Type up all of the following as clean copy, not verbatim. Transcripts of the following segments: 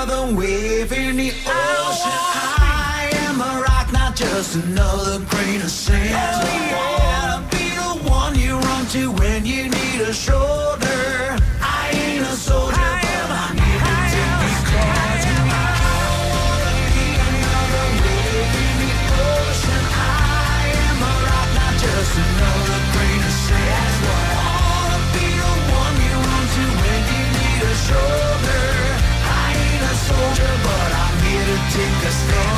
other wave in the ocean. I am a rock, not just another grain of sand. I wanna be the one you run to when you need a shoulder. I ain't a soldier, but I'm here to take these claws. I wanna be another wave in the ocean. I am a rock, not just another grain of sand. I wanna be the one you run to when you need a shoulder. I ain't a soldier, but I'm here to take a stand.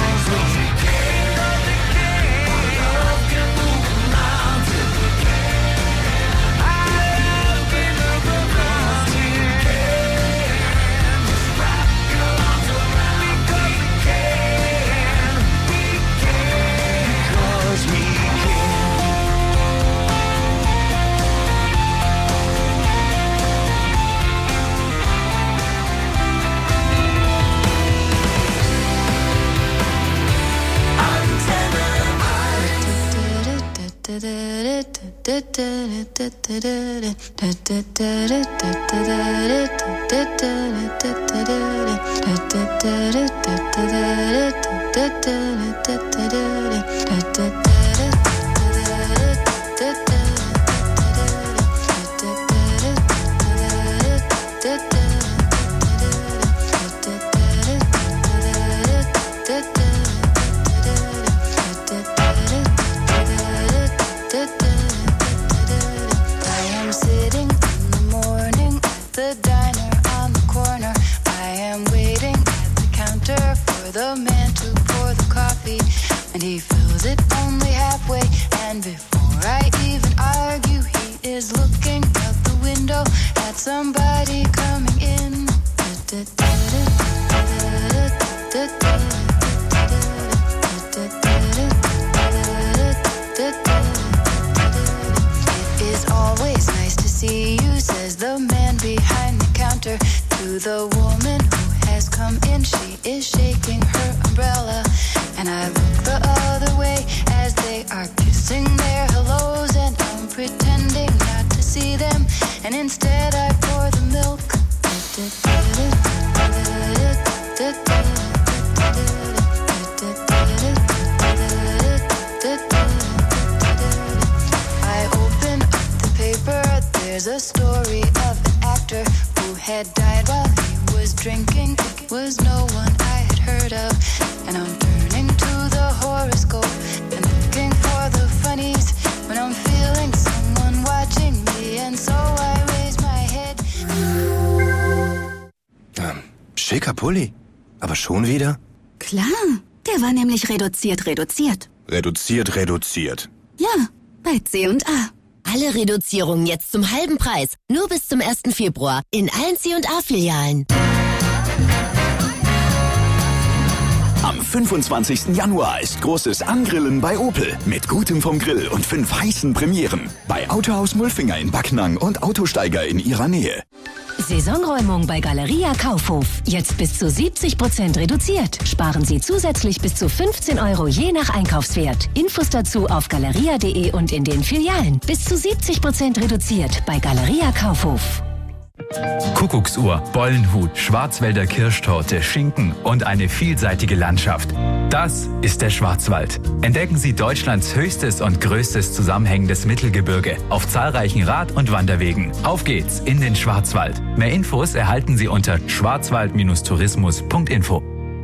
Schicker Pulli. Aber schon wieder? Klar, der war nämlich reduziert. Reduziert? Ja, bei C&A. Alle Reduzierungen jetzt zum halben Preis. Nur bis zum 1. Februar in allen C&A-Filialen. Am 25. Januar ist großes Angrillen bei Opel. Mit Gutem vom Grill und 5 heißen Premieren. Bei Autohaus Mulfinger in Backnang und Autosteiger in ihrer Nähe. Saisonräumung bei Galeria Kaufhof. Jetzt bis zu 70% reduziert. Sparen Sie zusätzlich bis zu 15 € je nach Einkaufswert. Infos dazu auf galeria.de und in den Filialen. Bis zu 70% reduziert bei Galeria Kaufhof. Kuckucksuhr, Bollenhut, Schwarzwälder Kirschtorte, Schinken und eine vielseitige Landschaft. Das ist der Schwarzwald. Entdecken Sie Deutschlands höchstes und größtes zusammenhängendes Mittelgebirge auf zahlreichen Rad- und Wanderwegen. Auf geht's in den Schwarzwald. Mehr Infos erhalten Sie unter schwarzwald-tourismus.info.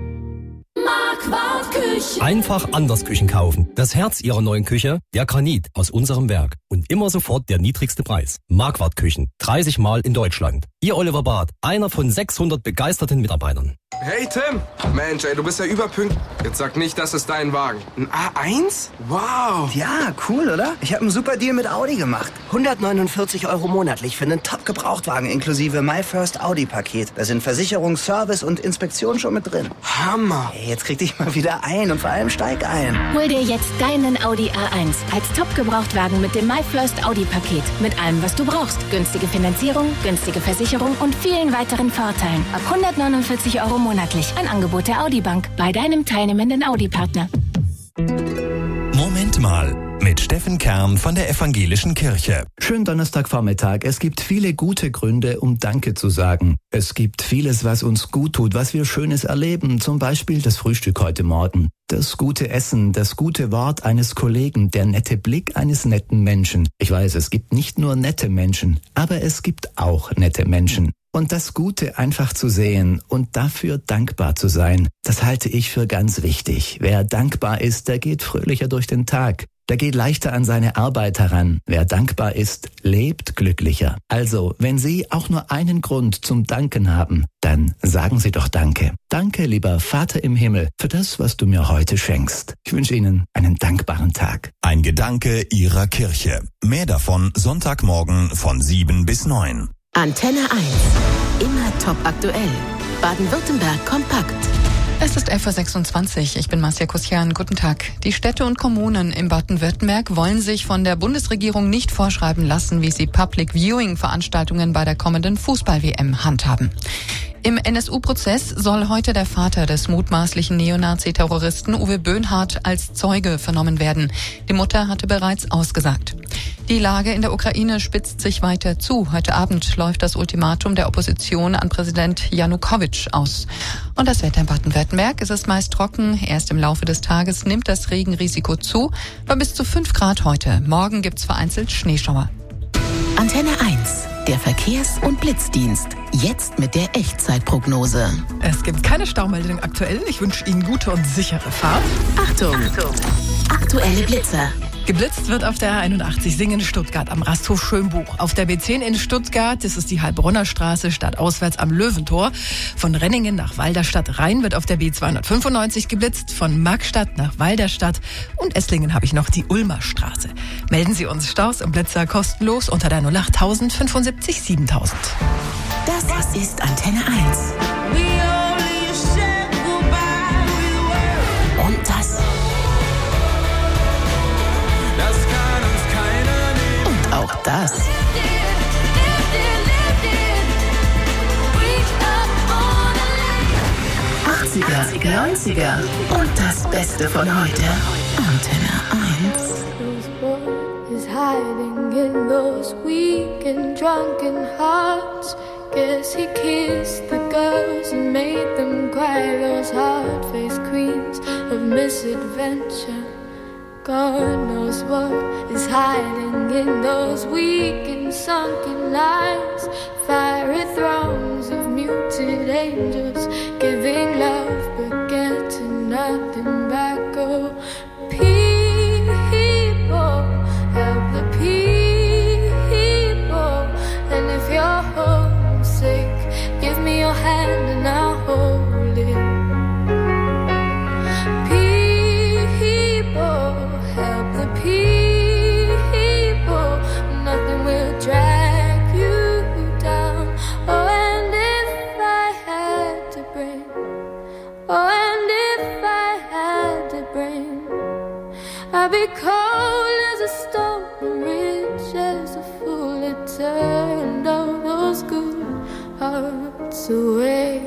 Einfach anders Küchen kaufen. Das Herz Ihrer neuen Küche, der Granit aus unserem Werk. Und immer sofort der niedrigste Preis. Marquardt Küchen, 30 Mal in Deutschland. Ihr Oliver Barth, einer von 600 begeisterten Mitarbeitern. Hey Tim! Mensch, ey, du bist ja überpünktlich. Jetzt sag nicht, das ist dein Wagen. Ein A1? Wow! Ja, cool, oder? Ich habe einen super Deal mit Audi gemacht. 149 € monatlich für einen Top-Gebrauchtwagen inklusive My First Audi-Paket. Da sind Versicherung, Service und Inspektion schon mit drin. Hammer! Hey, jetzt krieg dich mal wieder ein und vor allem steig ein. Hol dir jetzt deinen Audi A1 als Top-Gebrauchtwagen mit dem My First Audi-Paket. Mit allem, was du brauchst. Günstige Finanzierung, günstige Versicherung und vielen weiteren Vorteilen. Ab 149 € monatlich. Ein Angebot der Audi Bank bei deinem teilnehmenden Audi-Partner. Moment mal. Mit mit Steffen Kern von der Evangelischen Kirche. Schönen Donnerstagvormittag. Es gibt viele gute Gründe, um Danke zu sagen. Es gibt vieles, was uns gut tut, was wir Schönes erleben. Zum Beispiel das Frühstück heute Morgen. Das gute Essen, das gute Wort eines Kollegen, der nette Blick eines netten Menschen. Ich weiß, es gibt nicht nur nette Menschen, aber es gibt auch nette Menschen. Und das Gute einfach zu sehen und dafür dankbar zu sein, das halte ich für ganz wichtig. Wer dankbar ist, der geht fröhlicher durch den Tag. Der geht leichter an seine Arbeit heran. Wer dankbar ist, lebt glücklicher. Also, wenn Sie auch nur einen Grund zum Danken haben, dann sagen Sie doch Danke. Danke, lieber Vater im Himmel, für das, was du mir heute schenkst. Ich wünsche Ihnen einen dankbaren Tag. Ein Gedanke Ihrer Kirche. Mehr davon Sonntagmorgen von 7 bis 9. Antenne 1. Immer top aktuell. Baden-Württemberg kompakt. Es ist 11.26 Uhr. Ich bin Marcia Kusian. Guten Tag. Die Städte und Kommunen in Baden-Württemberg wollen sich von der Bundesregierung nicht vorschreiben lassen, wie sie Public-Viewing-Veranstaltungen bei der kommenden Fußball-WM handhaben. Im NSU-Prozess soll heute der Vater des mutmaßlichen Neonazi-Terroristen Uwe Böhnhardt als Zeuge vernommen werden. Die Mutter hatte bereits ausgesagt. Die Lage in der Ukraine spitzt sich weiter zu. Heute Abend läuft das Ultimatum der Opposition an Präsident Janukowitsch aus. Und das Wetter in Baden-Württemberg: Es ist meist trocken. Erst im Laufe des Tages nimmt das Regenrisiko zu. Bei bis zu 5 Grad heute. Morgen gibt's vereinzelt Schneeschauer. Antenne 1. Der Verkehrs- und Blitzdienst. Jetzt mit der Echtzeitprognose. Es gibt keine Staumeldung aktuell. Ich wünsche Ihnen gute und sichere Fahrt. Achtung! Aktuelle Blitzer. Geblitzt wird auf der 81 Singen-Stuttgart am Rasthof Schönbuch. Auf der B10 in Stuttgart, das ist die Heilbronner Straße, stadtauswärts am Löwentor. Von Renningen nach Walderstadt Rhein wird auf der B295 geblitzt. Von Magstadt nach Walderstadt. Und Esslingen habe ich noch die Ulmer Straße. Melden Sie uns Staus und Blitzer kostenlos unter der 08000 75 7000. Das ist Antenne 1. Und das. Und auch das. 80er, 90er und das Beste von heute. Antenne 1. Is hiding in those weak and drunken hearts. Guess he kissed the girls and made them cry. Those hard-faced queens of misadventure. God knows what is hiding in those weak and sunken lines. Fiery throngs of muted angels giving love but getting nothing back. Oh, people, help the people. And if you're homesick, give me your hand and I'll hold it. Help the people, nothing will drag you down. Oh, and if I had to bring, oh, and if I had to bring, I'd be cold as a stone and rich as a fool. It turned all those good hearts away.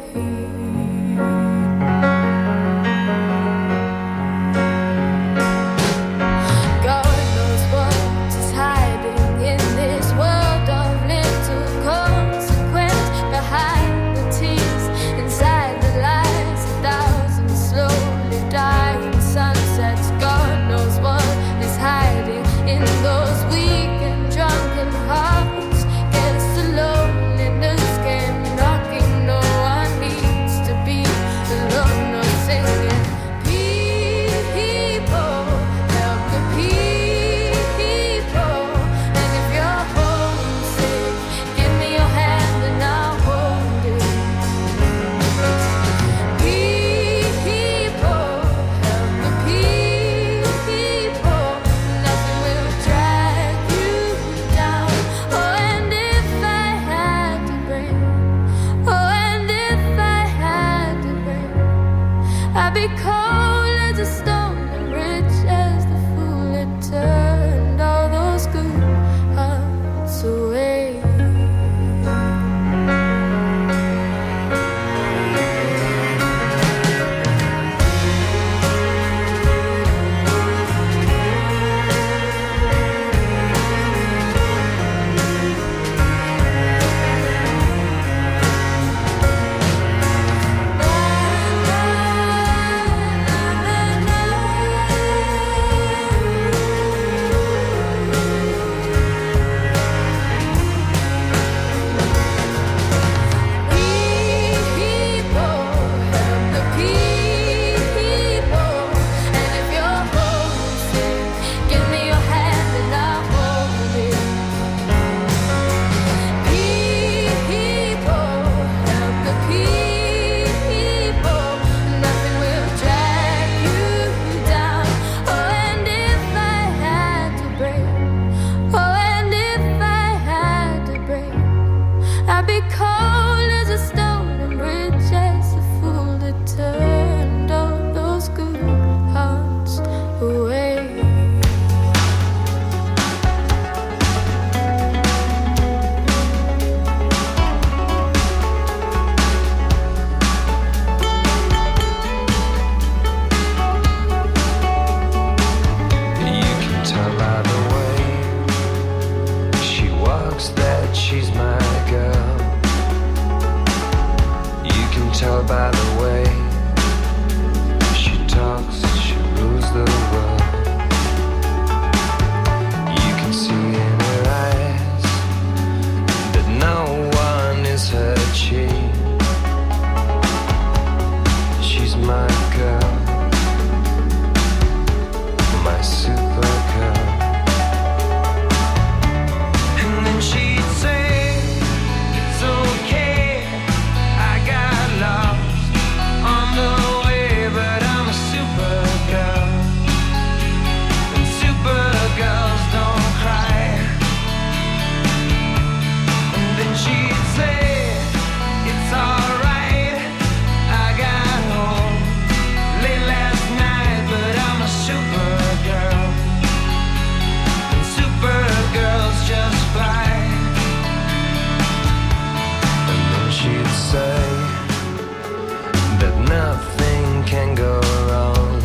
Nothing can go wrong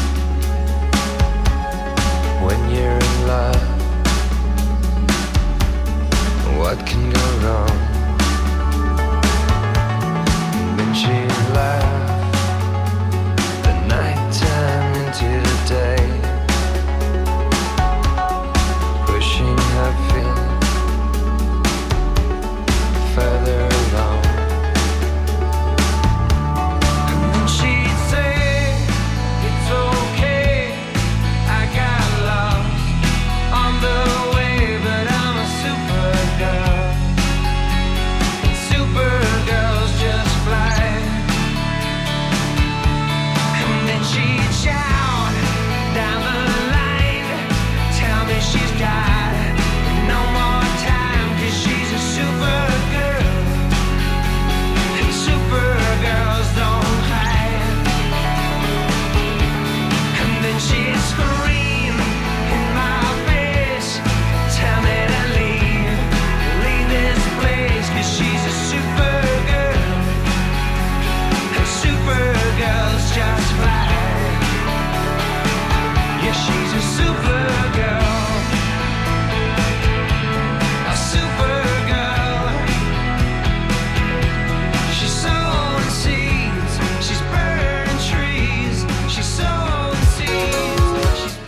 when you're in love. What can go wrong? Then she laughed the night time into the day, pushing her feet further along. And then she'd say, it's okay, I got lost on the way, but I'm a supergirl. Supergirls just fly. And then she'd shout down the line, tell me she's got no more time, 'cause she's a supergirl. And supergirls don't hide. And then she'd scream in my face, tell me to leave this place, 'cause she's a supergirl. And supergirls just fly. Yeah, she's a supergirl. A supergirl. She's sowing seeds, she's burning trees, she's sowing seeds, she's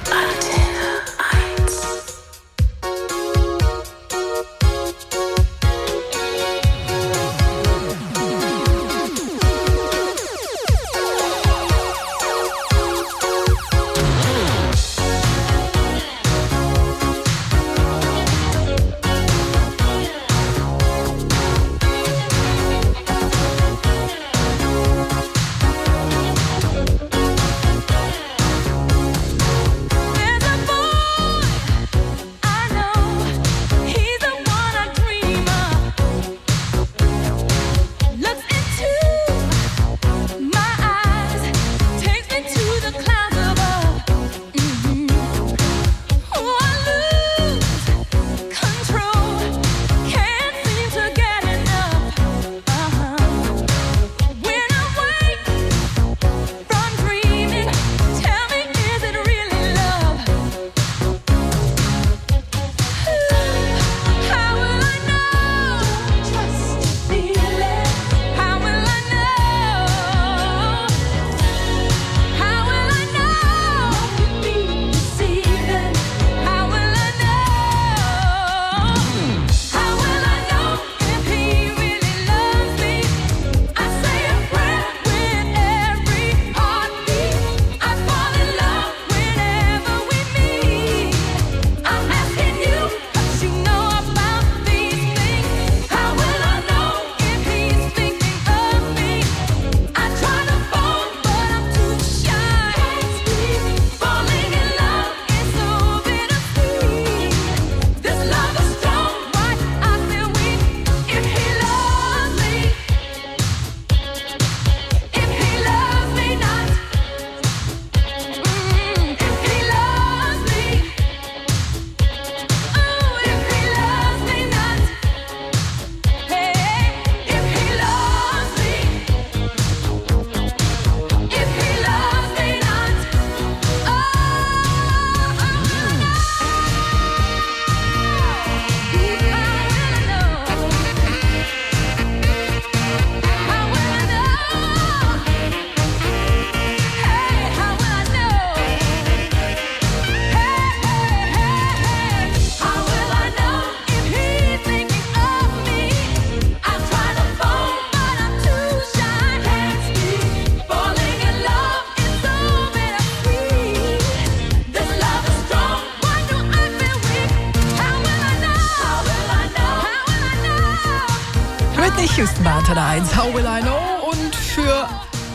Houston bei Antenne 1. How will I know? Und für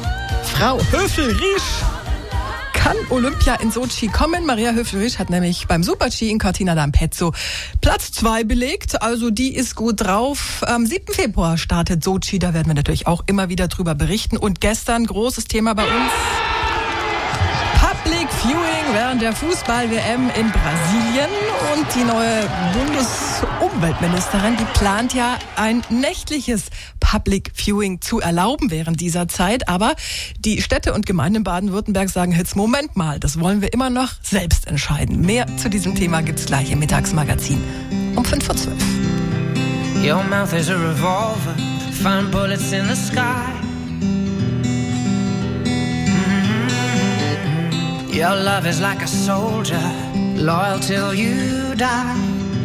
Frau Höfel-Riesch kann Olympia in Sochi kommen. Maria Höfel-Riesch hat nämlich beim Super-G in Cortina d'Ampezzo Platz 2 belegt. Also die ist gut drauf. Am 7. Februar startet Sochi. Da werden wir natürlich auch immer wieder drüber berichten. Und gestern großes Thema bei uns. Public Viewing während der Fußball-WM in Brasilien. Und die neue Bundesumweltministerin, die plant ja ein nächtliches Public Viewing zu erlauben während dieser Zeit. Aber die Städte und Gemeinden in Baden-Württemberg sagen jetzt, Moment mal, das wollen wir immer noch selbst entscheiden. Mehr zu diesem Thema gibt's gleich im Mittagsmagazin um 5:12 Uhr. Your mouth is a revolver, find bullets in the sky. Your love is like a soldier, loyal till you die.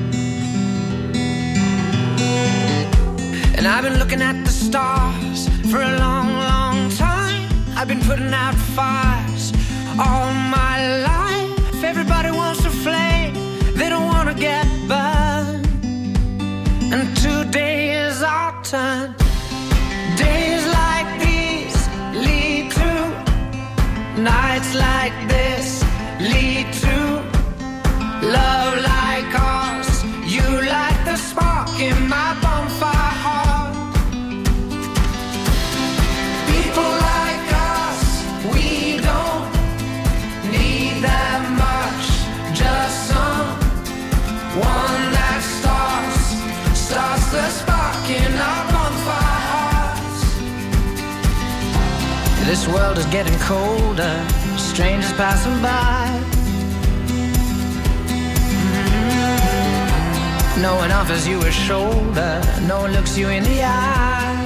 And I've been looking at the stars for a long, long time. I've been putting out fires all my life. Everybody wants a flame, they don't want to get burned. And today is our turn. Days like these lead to nights like this, lead to love like ours. You light the spark in my bonfire heart. People like us, we don't need that much. Just someone that starts the spark in our bonfire hearts. This world is getting colder, strangers passing by. No one offers you a shoulder, no one looks you in the eye.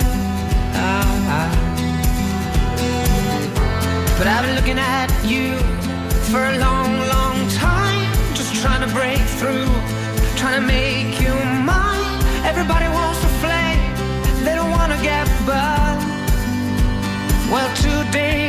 But I've been looking at you for a long, long time, just trying to break through, trying to make you mine. Everybody wants a flame, they don't want to get burned. Well, today